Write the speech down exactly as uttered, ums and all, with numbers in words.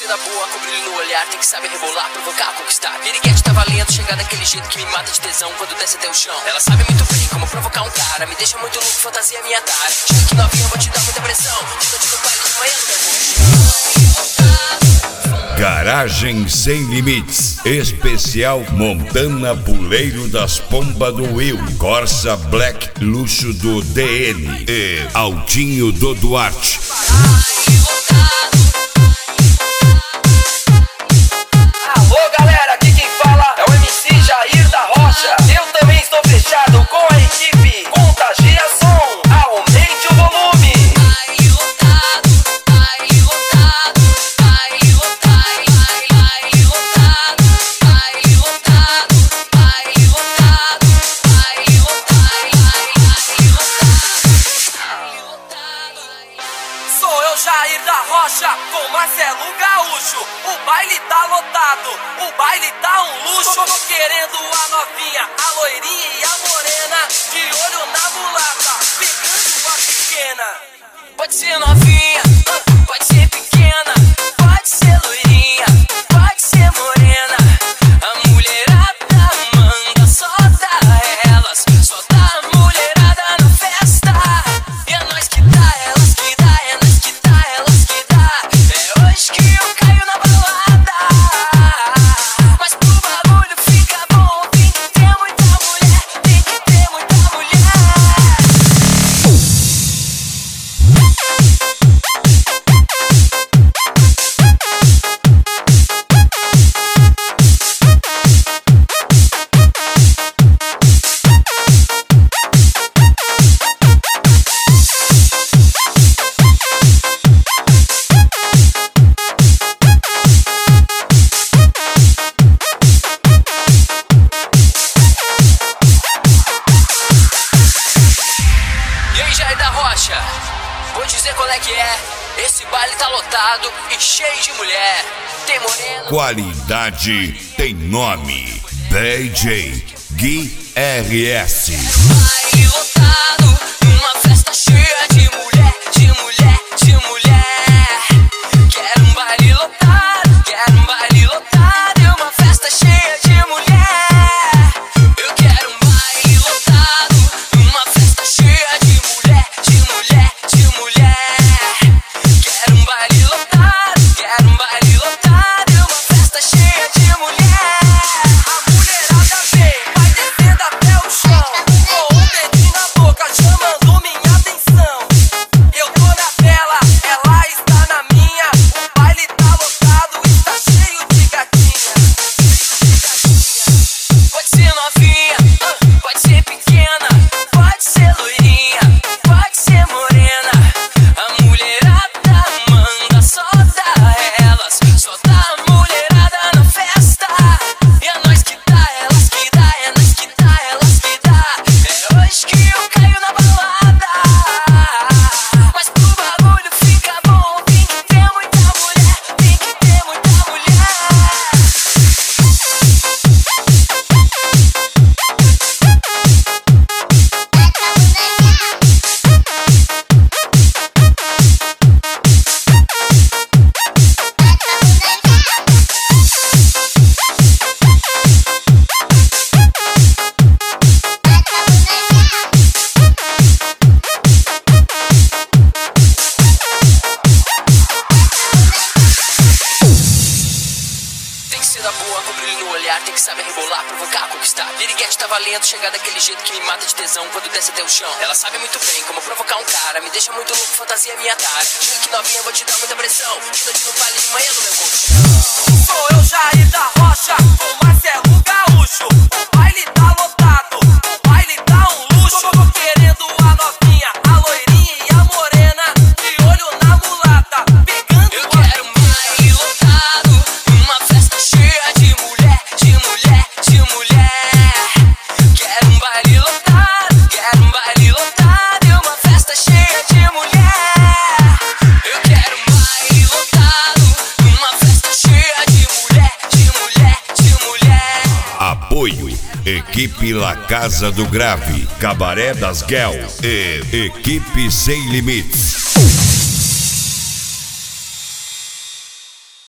ser da boa, com brilho no olhar, tem que saber rebolar, provocar, conquistar. Piriguete tá valendo, chegar daquele jeito que me mata de tesão quando desce até o chão. Ela sabe muito bem como provocar um cara, me deixa muito louco, fantasia minha tara. Chega aqui novinha, vou te dar muita pressão, chega no baile de manhã no meu corpo. Garagem Sem Limites, especial Montana Puleiro das Pomba do Will, Corsa Black Luxo do D N e Altinho do Duarte. Alô galera, aqui quem fala é o M C Jair da Rocha. Eu também estou fechado com a equipe Contagia Som, aumente o volume. Jair da Rocha com Marcelo Gaúcho. O baile tá lotado, o baile tá um luxo. Querendo a novinha, a loirinha e a morena, de olho na mulata, pegando a pequena. Pode ser novinha, pode ser pequena, pode ser loirinha, pode ser morena. A mulherada manda, solta elas, solta a mulherada na festa. E é nós que dá, elas que dá, é nós que dá, elas que dá. É hoje que eu caio na balada. Mas pro bagulho fica bom, tem que ter muita mulher, tem que ter muita mulher. Jair da Rocha, vou dizer qual é que é. Esse baile tá lotado e cheio de mulher. Tem morena. Qualidade tem nome. D J Gui R S. Baile lotado, uma festa cheia de mulher, de mulher, de mulher. Quero um baile lotado, quero um baile lotado e uma festa cheia de mulher. Eu quero um baile lotado, uma festa cheia de mulher, de mulher, de mulher. Quero um baile lotado, quero um baile lotado e uma festa cheia de mulher. A mulherada vem, vai descendo até o chão, com um dedinho na boca chamando minha atenção. Eu tô na tela, ela está na minha. O baile tá lotado, está cheio de gatinha. Pode ser novinha, pode ser pequena, pode ser loirinha, pode ser morena. A mulherada manda, solta elas, solta a mulherada na festa. E é nós que dá, elas que dá, é nós que dá, elas que dá. É hoje que eu caio na balada. Mas pro bagulho fica bom, tem que ter muita mulher, tem que ter muita mulher. Tem que ser da boa, com brilho no olhar, tem que saber rebolar, provocar, conquistar. Piriguete tá valendo, chegar daquele jeito que me mata de tesão quando desce até o chão. Ela sabe muito bem como provocar um cara, me deixa muito louco, fantasia minha tara. Chega aqui novinha, vou te dar muita pressão, chega aqui no baile de manhã no meu corpo. Sou eu, Jair da Rocha, com Marcelo Gaúcho. O baile tá lotado, o baile tá um luxo. Querendo a novinha, a loirinha e a morena, de olho na mulata, pegando. Eu quero um baile lotado, uma festa cheia de mulher, de mulher, de mulher. Quero um baile lotado, quero um baile lotado e uma festa cheia de mulher. Eu quero um baile lotado, uma festa cheia de mulher, de mulher, de mulher. Apoio Equipe La Casa do Grave, Cabaré das Guel e Equipe Sem Limites.